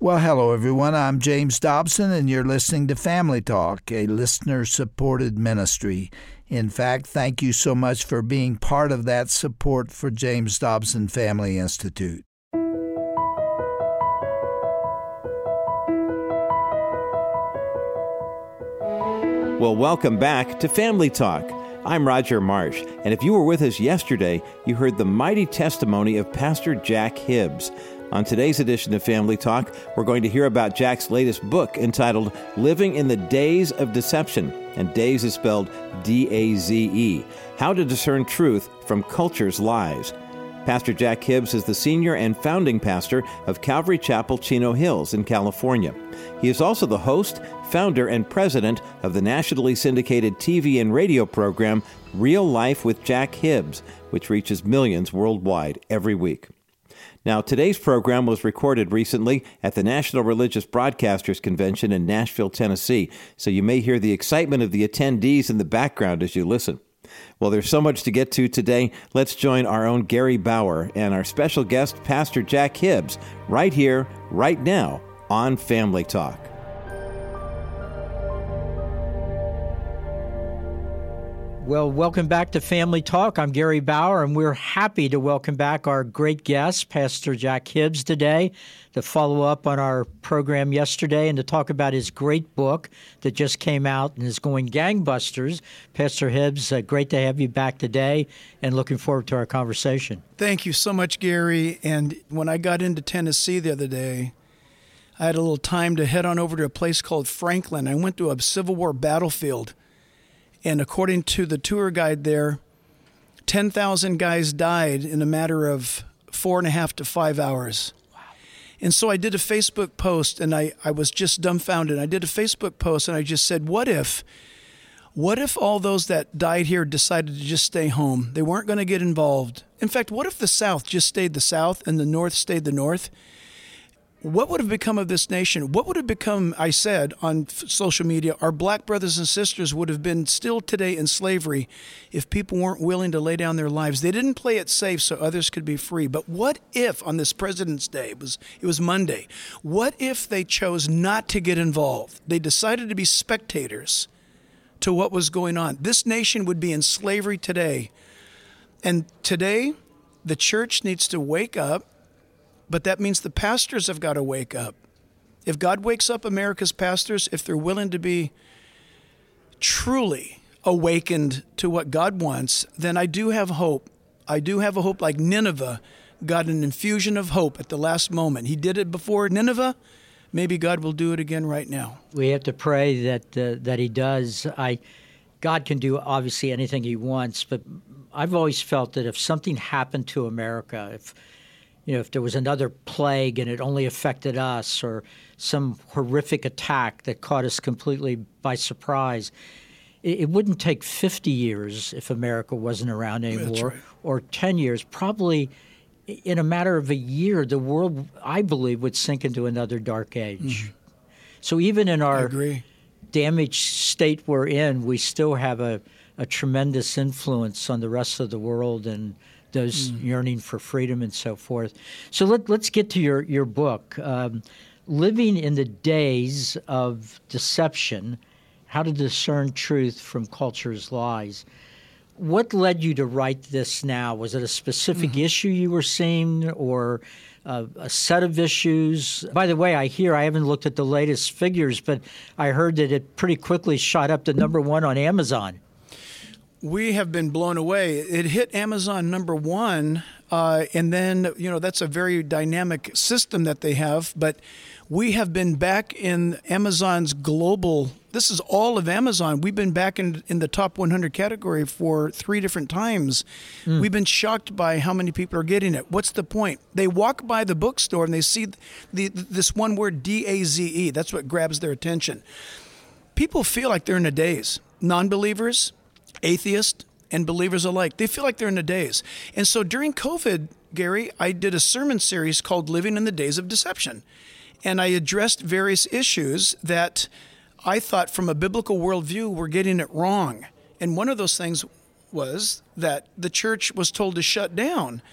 Well, hello, everyone. I'm James Dobson, and you're listening to Family Talk, a listener-supported ministry. In fact, thank you so much for being part of that support for James Dobson Family Institute. Well, welcome back to Family Talk. I'm Roger Marsh, and if you were with us yesterday, you heard the mighty testimony of Pastor Jack Hibbs. On today's edition of Family Talk, we're going to hear about Jack's latest book entitled Living in the Days of Deception, and days is spelled D-A-Z-E, How to Discern Truth from Culture's Lies. Pastor Jack Hibbs is the senior and founding pastor of Calvary Chapel, Chino Hills in California. He is also the host, founder, and president of the nationally syndicated TV and radio program Real Life with Jack Hibbs, which reaches millions worldwide every week. Now, today's program was recorded recently at the National Religious Broadcasters Convention in Nashville, Tennessee, so you may hear the excitement of the attendees in the background as you listen. Well, there's so much to get to today. Let's join our own Gary Bauer and our special guest, Pastor Jack Hibbs, right here, right now, on Family Talk. Well, welcome back to Family Talk. I'm Gary Bauer, and we're happy to welcome back our great guest, Pastor Jack Hibbs, today to follow up on our program yesterday and to talk about his great book that just came out and is going gangbusters. Pastor Hibbs, great to have you back today and looking forward to our conversation. Thank you so much, Gary. And when I got into Tennessee the other day, I had a little time to head on over to a place called Franklin. I went to a Civil War battlefield. And according to the tour guide there, 10,000 guys died in a matter of 4.5 to 5 hours. Wow. And so I did a Facebook post, and I was just dumbfounded. I did a Facebook post, and I just said, what if all those that died here decided to just stay home? They weren't going to get involved. In fact, what if the South just stayed the South and the North stayed the North? What would have become of this nation? What would have become, I said on social media, our black brothers and sisters would have been still today in slavery if people weren't willing to lay down their lives. They didn't play it safe so others could be free. But what if on this President's Day, it was Monday, what if they chose not to get involved? They decided to be spectators to what was going on. This nation would be in slavery today. And today, the church needs to wake up. But that means the pastors have got to wake up. If God wakes up America's pastors, if they're willing to be truly awakened to what God wants, then I do have hope. I do have a hope like Nineveh got an infusion of hope at the last moment. He did it before Nineveh. Maybe God will do it again right now. We have to pray that He does. God can do obviously anything He wants, but I've always felt that if something happened to America, if there was another plague and it only affected us, or some horrific attack that caught us completely by surprise, it wouldn't take 50 years if America wasn't around anymore, right, or 10 years. Probably in a matter of a year, the world, I believe, would sink into another dark age. Mm-hmm. So even in our damaged state we're in, we still have a tremendous influence on the rest of the world and those yearning for freedom and so forth. So let's get to your book, Living in the Days of Deception, How to Discern Truth from Culture's Lies. What led you to write this now? Was it a specific issue you were seeing, or a set of issues? By the way, I haven't looked at the latest figures, but I heard that it pretty quickly shot up to #1 on Amazon. We have been blown away. It hit Amazon #1, and then, that's a very dynamic system that they have, but we have been back in Amazon's global, this is all of Amazon. We've been back in the top 100 category for 3 different times. We've been shocked by how many people are getting it. What's the point? They walk by the bookstore and they see this one word, D-A-Z-E. That's what grabs their attention. People feel like they're in a daze. Non-believers, atheists, and believers alike, they feel like they're in a daze. And so during COVID, Gary, I did a sermon series called Living in the Days of Deception. And I addressed various issues that I thought from a biblical worldview were getting it wrong. And one of those things was that the church was told to shut down.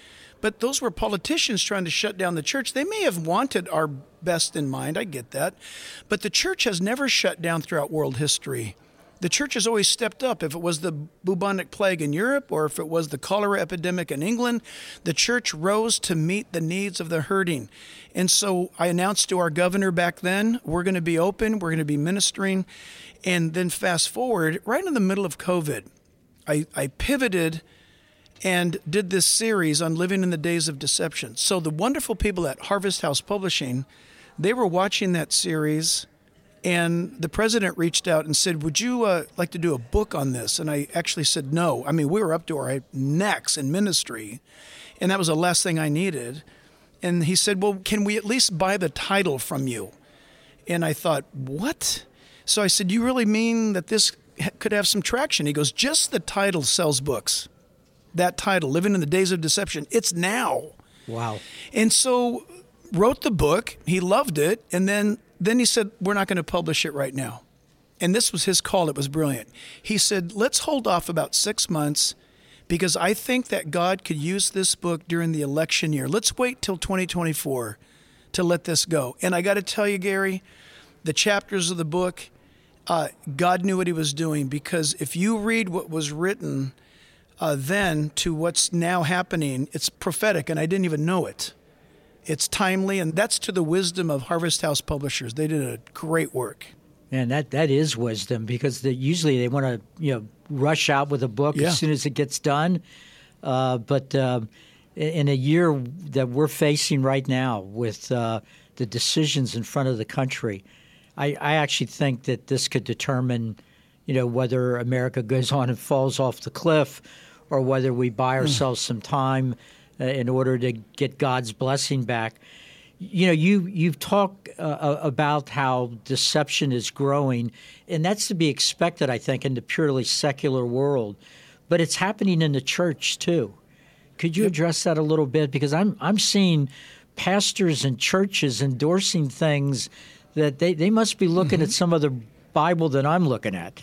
But those were politicians trying to shut down the church. They may have wanted our best in mind. I get that. But the church has never shut down throughout world history. The church has always stepped up. If it was the bubonic plague in Europe or if it was the cholera epidemic in England, the church rose to meet the needs of the hurting. And so I announced to our governor back then, we're going to be open, we're going to be ministering. And then fast forward, right in the middle of COVID, I pivoted and did this series on living in the days of deception. So the wonderful people at Harvest House Publishing, they were watching that series, and the president reached out and said, would you like to do a book on this? And I actually said no. I mean, we were up to our necks in ministry, and that was the last thing I needed. And he said, well, can we at least buy the title from you? And I thought, what? So I said, you really mean that this could have some traction? He goes, just the title sells books. That title, Living in the Days of Deception, it's now. Wow. And so wrote the book. He loved it. And then he said, we're not going to publish it right now. And this was his call. It was brilliant. He said, let's hold off about 6 months because I think that God could use this book during the election year. Let's wait till 2024 to let this go. And I got to tell you, Gary, the chapters of the book, God knew what he was doing, because if you read what was written then to what's now happening, it's prophetic, and I didn't even know it. It's timely, and that's to the wisdom of Harvest House Publishers. They did a great work. And that is wisdom, because usually they want to rush out with a book as soon as it gets done. But in a year that we're facing right now with the decisions in front of the country, I actually think that this could determine, whether America goes on and falls off the cliff, or whether we buy ourselves some time in order to get God's blessing back. You've talked about how deception is growing, and that's to be expected, I think, in the purely secular world. But it's happening in the church too. Could you address that a little bit? Because I'm seeing pastors and churches endorsing things that they must be looking at some other Bible than I'm looking at.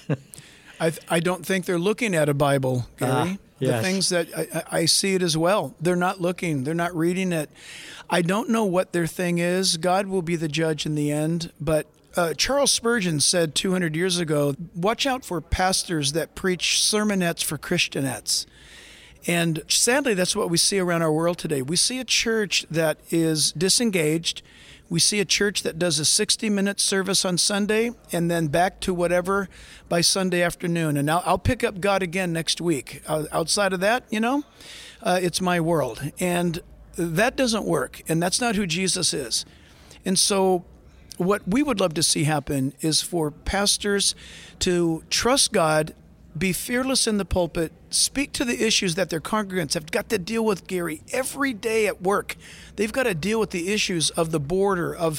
I don't think they're looking at a Bible, Gary. Yes. The things that I see it as well. They're not looking. They're not reading it. I don't know what their thing is. God will be the judge in the end. But Charles Spurgeon said 200 years ago, watch out for pastors that preach sermonettes for Christianettes. And sadly, that's what we see around our world today. We see a church that is disengaged. We see a church that does a 60-minute service on Sunday and then back to whatever by Sunday afternoon. And I'll pick up God again next week. Outside of that, it's my world. And that doesn't work. And that's not who Jesus is. And so what we would love to see happen is for pastors to trust God, be fearless in the pulpit, speak to the issues that their congregants have got to deal with, Gary, every day at work. They've got to deal with the issues of the border, of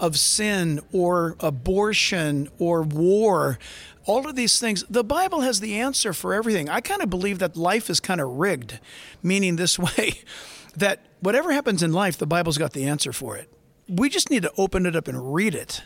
sin or abortion or war, all of these things. The Bible has the answer for everything. I kind of believe that life is kind of rigged, meaning this way, that whatever happens in life, the Bible's got the answer for it. We just need to open it up and read it.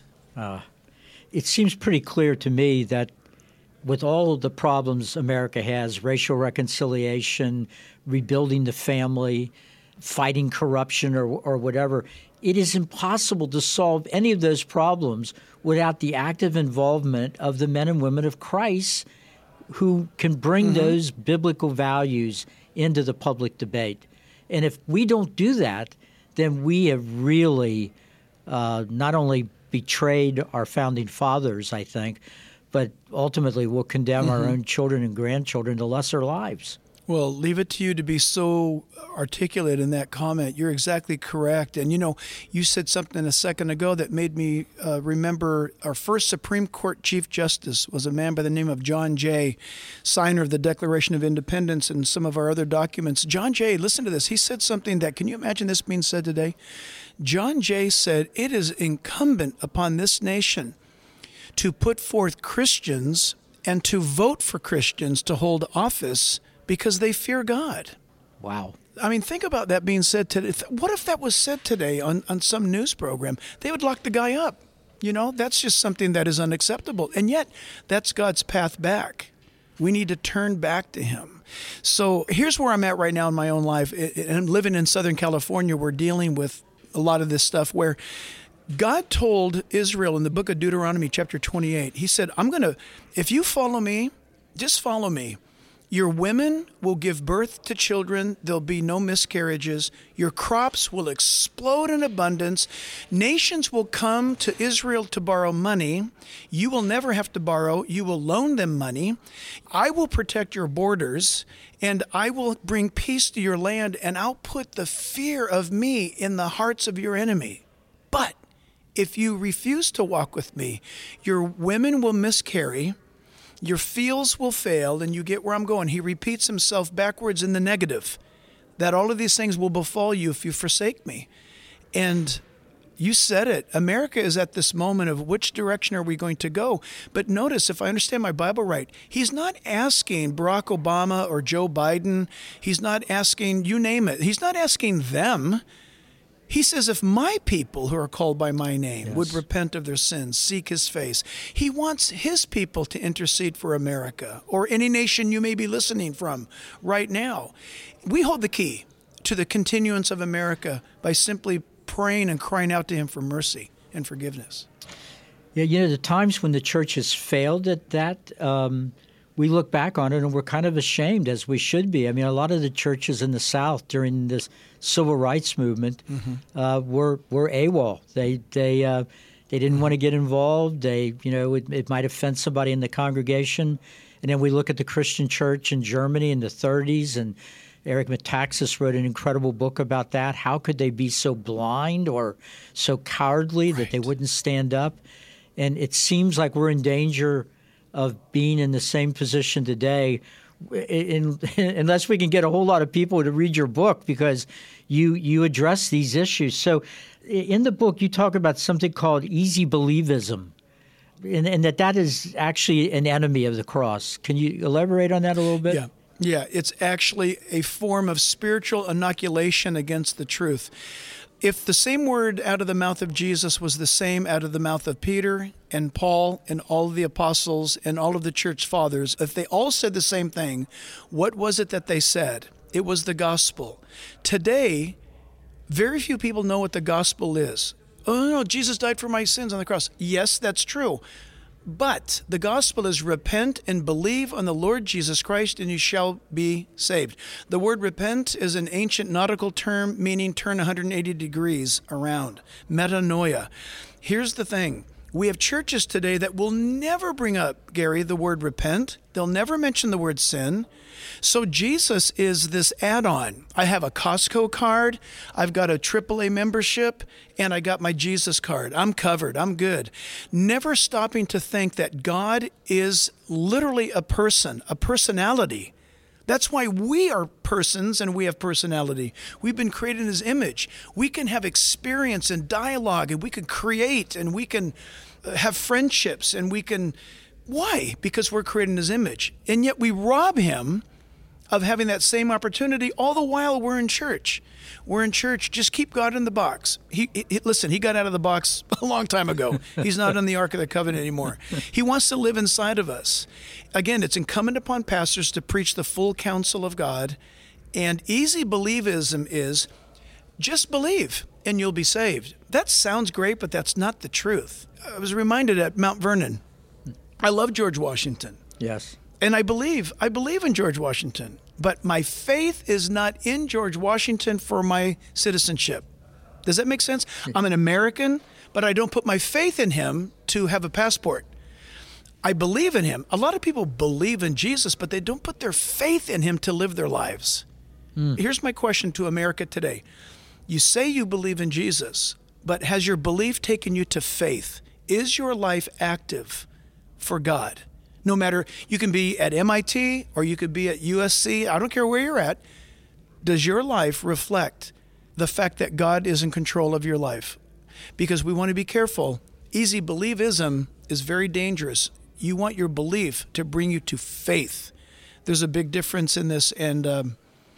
It seems pretty clear to me that with all of the problems America has, racial reconciliation, rebuilding the family, fighting corruption or whatever, it is impossible to solve any of those problems without the active involvement of the men and women of Christ who can bring those biblical values into the public debate. And if we don't do that, then we have really not only betrayed our founding fathers, I think, but ultimately will condemn our own children and grandchildren to lesser lives. Well, leave it to you to be so articulate in that comment. You're exactly correct. And, you said something a second ago that made me remember our first Supreme Court Chief Justice was a man by the name of John Jay, signer of the Declaration of Independence and some of our other documents. John Jay, listen to this. He said something that, can you imagine this being said today? John Jay said, it is incumbent upon this nation to put forth Christians and to vote for Christians to hold office because they fear God. Wow. I mean, think about that being said today. What if that was said today on some news program? They would lock the guy up. That's just something that is unacceptable. And yet, that's God's path back. We need to turn back to him. So here's where I'm at right now in my own life. And I'm living in Southern California. We're dealing with a lot of this stuff where God told Israel in the book of Deuteronomy chapter 28, he said, if you follow me, just follow me. Your women will give birth to children. There'll be no miscarriages. Your crops will explode in abundance. Nations will come to Israel to borrow money. You will never have to borrow. You will loan them money. I will protect your borders, and I will bring peace to your land, and I'll put the fear of me in the hearts of your enemy. But if you refuse to walk with me, your women will miscarry. Your fields will fail, and you get where I'm going. He repeats himself backwards in the negative, that all of these things will befall you if you forsake me. And you said it. America is at this moment of which direction are we going to go? But notice, if I understand my Bible right, he's not asking Barack Obama or Joe Biden. He's not asking, you name it. He's not asking them. He says, if my people who are called by my name would repent of their sins, seek his face, he wants his people to intercede for America or any nation you may be listening from right now. We hold the key to the continuance of America by simply praying and crying out to him for mercy and forgiveness. Yeah, the times when the church has failed at that, we look back on it and we're kind of ashamed, as we should be. I mean, a lot of the churches in the South during this civil rights movement were AWOL. They didn't want to get involved. It might offend somebody in the congregation. And then we look at the Christian church in Germany in the 30s, and Eric Metaxas wrote an incredible book about that. How could they be so blind or so cowardly that they wouldn't stand up? And it seems like we're in danger of being in the same position today, unless we can get a whole lot of people to read your book, because you address these issues. So in the book, you talk about something called easy believism, and that is actually an enemy of the cross. Can you elaborate on that a little bit? Yeah, it's actually a form of spiritual inoculation against the truth. If the same word out of the mouth of Jesus was the same out of the mouth of Peter and Paul and all of the apostles and all of the church fathers, if they all said the same thing, what was it that they said? It was the gospel. Today, very few people know what the gospel is. Oh, no, Jesus died for my sins on the cross. Yes, that's true. But the gospel is repent and believe on the Lord Jesus Christ, and you shall be saved. The word repent is an ancient nautical term meaning turn 180 degrees around. Metanoia. Here's the thing. We have churches today that will never bring up, Gary, the word repent. They'll never mention the word sin. So Jesus is this add-on. I have a Costco card, I've got a AAA membership, and I got my Jesus card. I'm covered. I'm good. Never stopping to think that God is literally a person, a personality. That's why we are persons and we have personality. We've been created in his image. We can have experience and dialogue, and we can create, and we can have friendships, and we can... Why? Because we're created in his image. And yet we rob him of having that same opportunity all the while we're in church. We're in church. Just keep God in the box. Listen, he got out of the box a long time ago. He's not on the Ark of the Covenant anymore. He wants to live inside of us. Again, it's incumbent upon pastors to preach the full counsel of God. And easy believism is just believe and you'll be saved. That sounds great, but that's not the truth. I was reminded at Mount Vernon. I love George Washington. Yes. And I believe in George Washington, but my faith is not in George Washington for my citizenship. Does that make sense? I'm an American, but I don't put my faith in him to have a passport. I believe in him. A lot of people believe in Jesus, but they don't put their faith in him to live their lives. Here's my question to America today. You say you believe in Jesus, but has your belief taken you to faith? Is your life active for God? No matter, you can be at MIT or you could be at USC. I don't care where you're at. Does your life reflect the fact that God is in control of your life? Because we want to be careful. Easy believism is very dangerous. You want your belief to bring you to faith. There's a big difference in this, and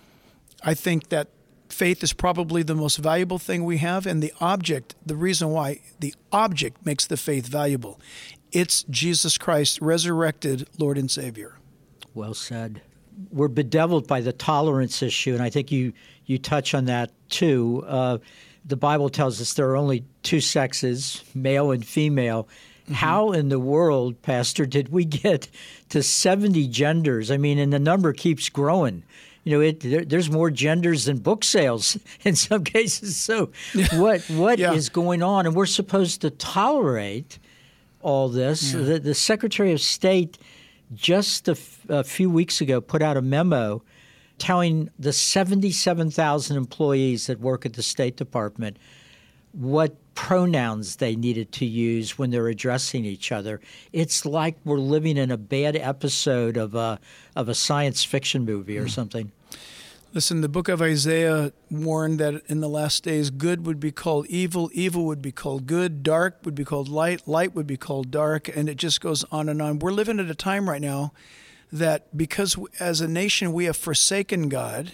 I think that faith is probably the most valuable thing we have, and the reason why the object makes the faith valuable. It's Jesus Christ, resurrected Lord and Savior. Well said. we're bedeviled by the tolerance issue, and I think you touch on that too. The Bible tells us there are only two sexes, male and female. Mm-hmm. How in the world, Pastor, did we get to 70 genders? I mean, and the number keeps growing. There's more genders than book sales in some cases. So what is going on? And we're supposed to tolerate all this. Yeah. The Secretary of State just a few weeks ago put out a memo telling the 77,000 employees that work at the State Department what pronouns they needed to use when they're addressing each other. It's like we're living in a bad episode of a science fiction movie or something. Listen, the book of Isaiah warned that in the last days, good would be called evil, evil would be called good, dark would be called light, light would be called dark, and it just goes on and on. We're living at a time right now that because as a nation we have forsaken God.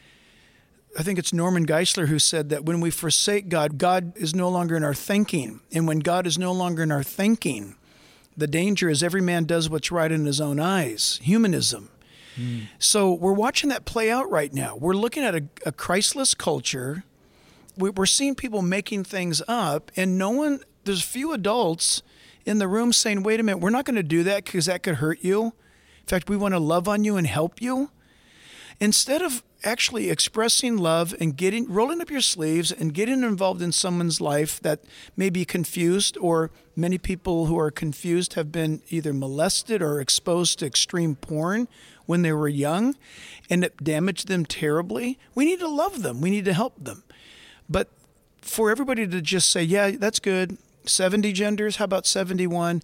I think it's Norman Geisler who said that when we forsake God, God is no longer in our thinking. And when God is no longer in our thinking, the danger is every man does what's right in his own eyes, humanism. So we're watching that play out right now. We're looking at a Christless culture. We're seeing people making things up, and there's few adults in the room saying, wait a minute, we're not going to do that because that could hurt you. In fact, we want to love on you and help you. Instead of actually expressing love and rolling up your sleeves and getting involved in someone's life that may be confused, or many people who are confused have been either molested or exposed to extreme porn when they were young, and it damaged them terribly. We need to love them. We need to help them. But for everybody to just say, yeah, that's good, 70 genders, how about 71?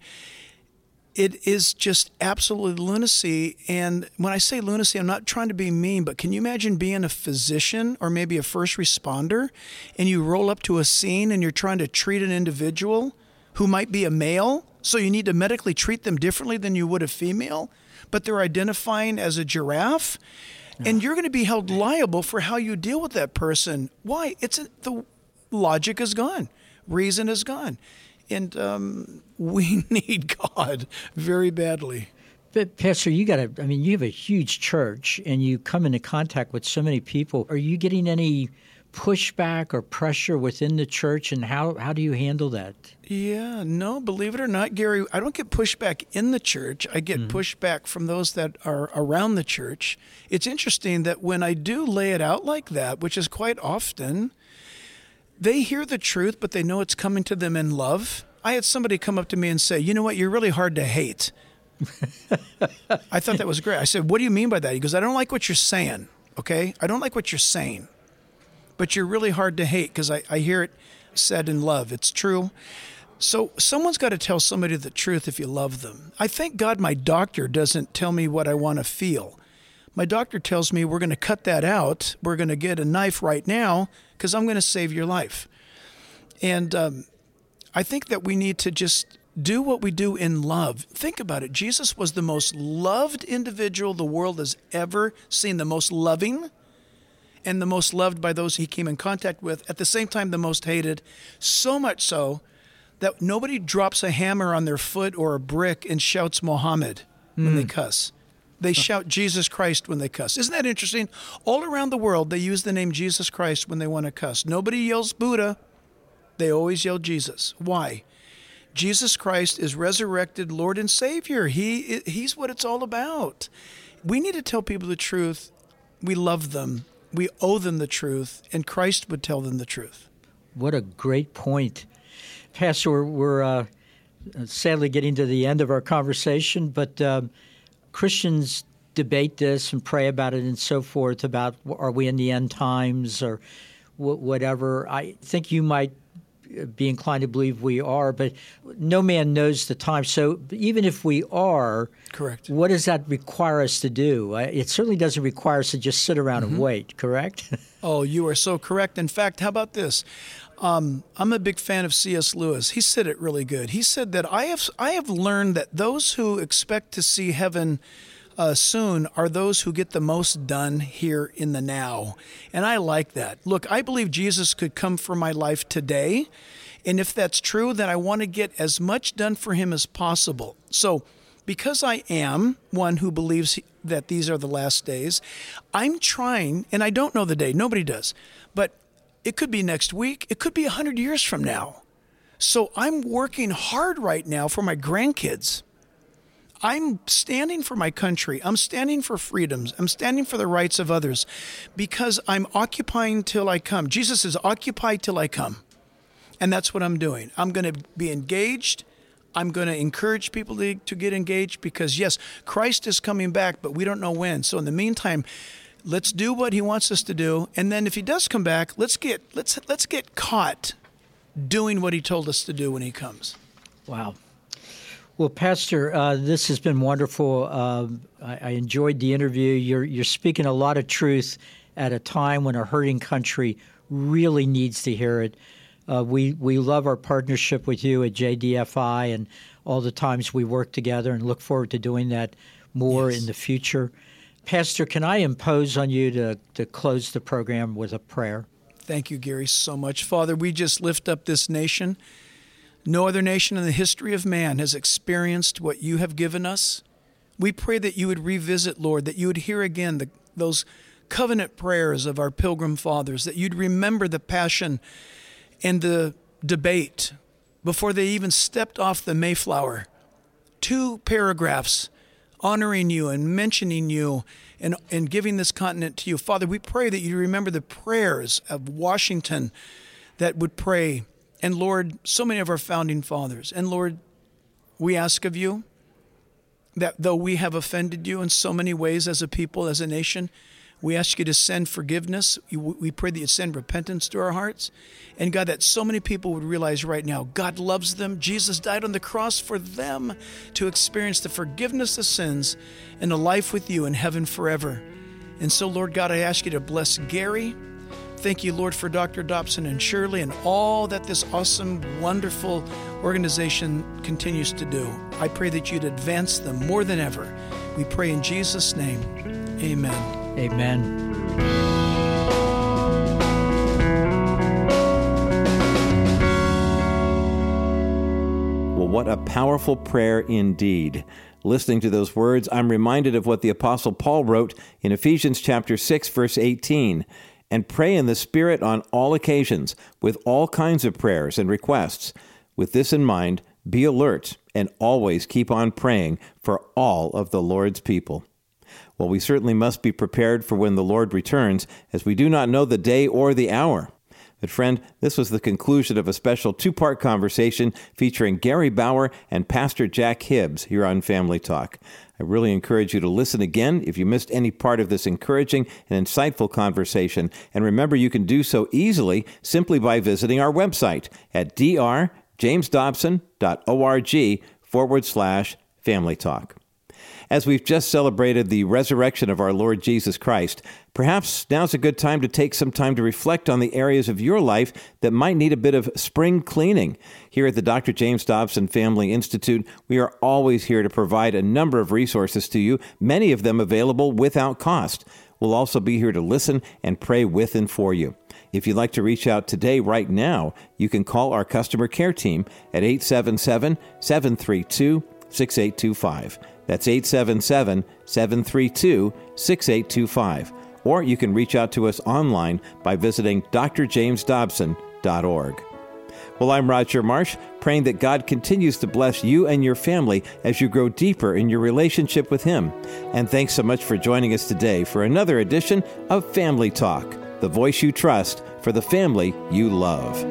It is just absolute lunacy. And when I say lunacy, I'm not trying to be mean, but can you imagine being a physician or maybe a first responder, and you roll up to a scene and you're trying to treat an individual who might be a male, so you need to medically treat them differently than you would a female, but they're identifying as a giraffe, and you're going to be held liable for how you deal with that person. Why? The logic is gone. Reason is gone. And we need God very badly. But Pastor, you have a huge church, and you come into contact with so many people. Are you getting any pushback or pressure within the church, and how do you handle that? Yeah, no, believe it or not, Gary, I don't get pushback in the church. I get pushback from those that are around the church. It's interesting that when I do lay it out like that, which is quite often, they hear the truth, but they know it's coming to them in love. I had somebody come up to me and say, you know what, you're really hard to hate. I thought that was great. I said, what do you mean by that? He goes, I don't like what you're saying, okay? I don't like what you're saying, but you're really hard to hate because I hear it said in love. It's true. So someone's got to tell somebody the truth if you love them. I thank God my doctor doesn't tell me what I want to feel. My doctor tells me we're going to cut that out. We're going to get a knife right now because I'm going to save your life. And I think that we need to just do what we do in love. Think about it. Jesus was the most loved individual the world has ever seen, the most loving and the most loved by those he came in contact with, at the same time the most hated, so much so that nobody drops a hammer on their foot or a brick and shouts Muhammad when they cuss. They shout Jesus Christ when they cuss. Isn't that interesting? All around the world, they use the name Jesus Christ when they want to cuss. Nobody yells Buddha. They always yell Jesus. Why? Jesus Christ is resurrected Lord and Savior. He's what it's all about. We need to tell people the truth. We love them. We owe them the truth, and Christ would tell them the truth. What a great point. Pastor, we're sadly getting to the end of our conversation, but Christians debate this and pray about it and so forth, about are we in the end times or whatever. I think you might be inclined to believe we are, but no man knows the time. So even if we are, correct, what does that require us to do? It certainly doesn't require us to just sit around and wait, correct? Oh, you are so correct. In fact, how about this? I'm a big fan of C.S. Lewis. He said it really good. He said that I have learned that those who expect to see heaven soon are those who get the most done here in the now. And I like that. Look, I believe Jesus could come for my life today. And if that's true, then I want to get as much done for him as possible. So because I am one who believes that these are the last days. I'm trying, and I don't know the day, nobody does, but it could be next week, it could be 100 years from now. So I'm working hard right now for my grandkids. I'm standing for my country. I'm standing for freedoms. I'm standing for the rights of others because I'm occupying till I come. Jesus is occupy till I come. And that's what I'm doing. I'm going to be engaged. I'm going to encourage people to get engaged because, yes, Christ is coming back, but we don't know when. So in the meantime, let's do what he wants us to do. And then if he does come back, let's get caught doing what he told us to do when he comes. Wow. Well, Pastor, this has been wonderful. I enjoyed the interview. You're speaking a lot of truth at a time when a hurting country really needs to hear it. We love our partnership with you at JDFI and all the times we work together and look forward to doing that more in the future. Pastor, can I impose on you to close the program with a prayer? Thank you, Gary, so much. Father, we just lift up this nation. No other nation in the history of man has experienced what you have given us. We pray that you would revisit, Lord, that you would hear again those covenant prayers of our pilgrim fathers, that you'd remember the passion and the debate before they even stepped off the Mayflower. 2 paragraphs honoring you and mentioning you and giving this continent to you. Father, we pray that you remember the prayers of Washington that would pray. And Lord, so many of our founding fathers. And Lord, we ask of you that though we have offended you in so many ways as a people, as a nation, we ask you to send forgiveness. We pray that you send repentance to our hearts. And God, that so many people would realize right now, God loves them. Jesus died on the cross for them to experience the forgiveness of sins and a life with you in heaven forever. And so, Lord God, I ask you to bless Gary. Thank you, Lord, for Dr. Dobson and Shirley and all that this awesome, wonderful organization continues to do. I pray that you'd advance them more than ever. We pray in Jesus' name. Amen. Amen. Well, what a powerful prayer indeed. Listening to those words, I'm reminded of what the Apostle Paul wrote in Ephesians chapter 6, verse 18. And pray in the Spirit on all occasions, with all kinds of prayers and requests. With this in mind, be alert and always keep on praying for all of the Lord's people. Well, we certainly must be prepared for when the Lord returns, as we do not know the day or the hour. But friend, this was the conclusion of a special 2-part conversation featuring Gary Bauer and Pastor Jack Hibbs here on Family Talk. I really encourage you to listen again if you missed any part of this encouraging and insightful conversation. And remember, you can do so easily simply by visiting our website at drjamesdobson.org/Family Talk. As we've just celebrated the resurrection of our Lord Jesus Christ, perhaps now's a good time to take some time to reflect on the areas of your life that might need a bit of spring cleaning. Here at the Dr. James Dobson Family Institute, we are always here to provide a number of resources to you, many of them available without cost. We'll also be here to listen and pray with and for you. If you'd like to reach out today, right now, you can call our customer care team at 877-732-6825. That's 877-732-6825. Or you can reach out to us online by visiting drjamesdobson.org. Well, I'm Roger Marsh, praying that God continues to bless you and your family as you grow deeper in your relationship with Him. And thanks so much for joining us today for another edition of Family Talk, the voice you trust for the family you love.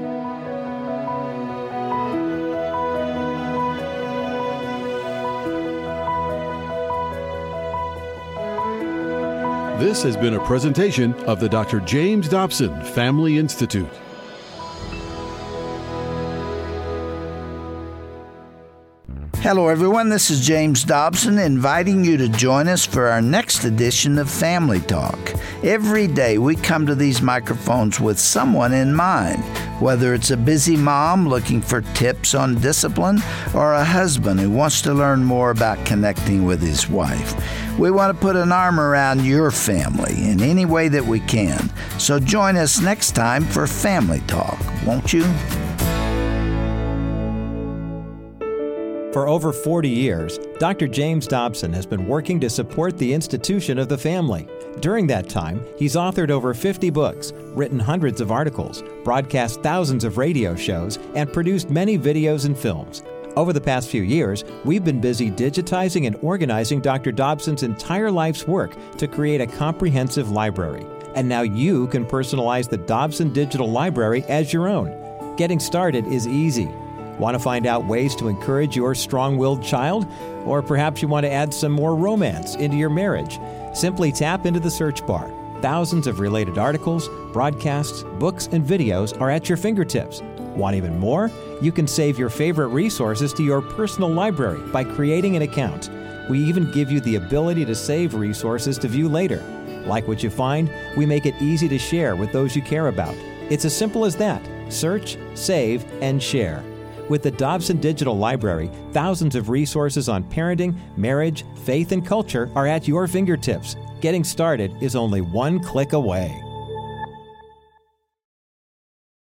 This has been a presentation of the Dr. James Dobson Family Institute. Hello, everyone. This is James Dobson inviting you to join us for our next edition of Family Talk. Every day we come to these microphones with someone in mind, whether it's a busy mom looking for tips on discipline or a husband who wants to learn more about connecting with his wife. We want to put an arm around your family in any way that we can. So join us next time for Family Talk, won't you? For over 40 years, Dr. James Dobson has been working to support the institution of the family. During that time, he's authored over 50 books, written hundreds of articles, broadcast thousands of radio shows, and produced many videos and films. Over the past few years, we've been busy digitizing and organizing Dr. Dobson's entire life's work to create a comprehensive library. And now you can personalize the Dobson Digital Library as your own. Getting started is easy. Want to find out ways to encourage your strong-willed child? Or perhaps you want to add some more romance into your marriage? Simply tap into the search bar. Thousands of related articles, broadcasts, books, and videos are at your fingertips. Want even more? You can save your favorite resources to your personal library by creating an account. We even give you the ability to save resources to view later. Like what you find? We make it easy to share with those you care about. It's as simple as that. Search, save, and share. With the Dobson Digital Library, thousands of resources on parenting, marriage, faith, and culture are at your fingertips. Getting started is only one click away.